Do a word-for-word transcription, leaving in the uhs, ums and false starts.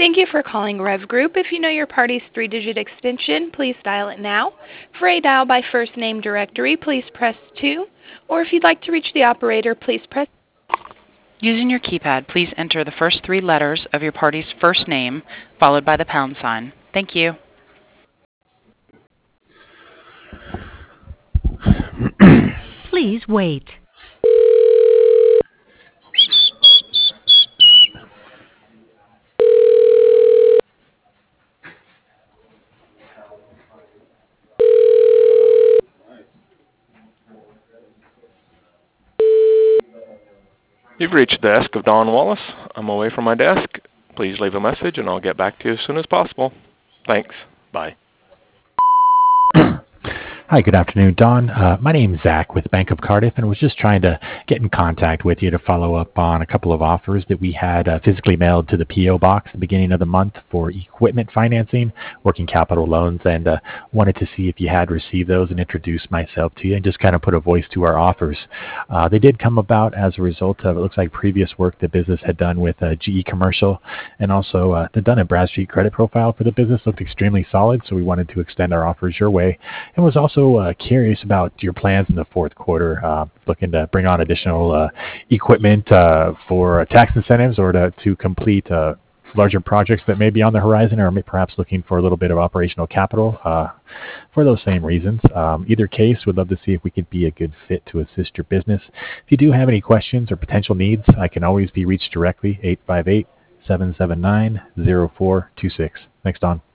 Thank you for calling Rev Group. If you know your party's three-digit extension, please dial it now. For a dial by first name directory, please press two. Or if you'd like to reach the operator, please press. Using your keypad, please enter the first three letters of your party's first name, followed by the pound sign. Thank you. Please wait. You've reached the desk of Don Wallace. I'm away from my desk. Please leave a message and I'll get back to you as soon as possible. Thanks. Bye. Hi, good afternoon, Don. Uh, my name is Zach with Bank of Cardiff, and was just trying to get in contact with you to follow up on a couple of offers that we had uh, physically mailed to the P O box at the beginning of the month for equipment financing, working capital loans, and uh, wanted to see if you had received those and introduce myself to you and just kind of put a voice to our offers. Uh, they did come about as a result of, it looks like, previous work the business had done with uh, G E Commercial, and also uh, they'd done a Bradstreet credit profile for the business, looked extremely solid, so we wanted to extend our offers your way, and was also Also, uh, curious about your plans in the fourth quarter, uh, looking to bring on additional uh, equipment uh, for uh, tax incentives or to, to complete uh, larger projects that may be on the horizon, or may perhaps looking for a little bit of operational capital uh, for those same reasons. Um, either case, we'd love to see if we could be a good fit to assist your business. If you do have any questions or potential needs, I can always be reached directly, eight five eight, seven seven nine, zero four two six. Thanks, Don.